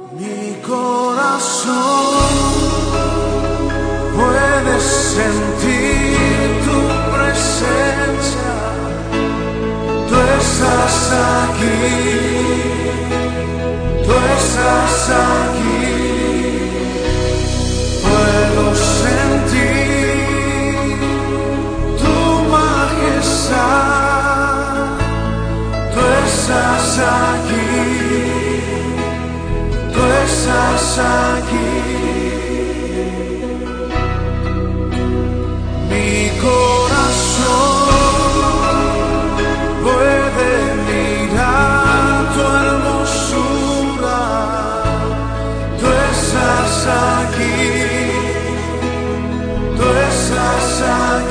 Mi corazón puede sentir tu presencia, tú estás aquí, tú estás aquí. Puedo sentir tu majestad, tú estás aquí, tú estás aquí. Mi corazón puede mirar tu hermosura, tú estás aquí, tú estás aquí.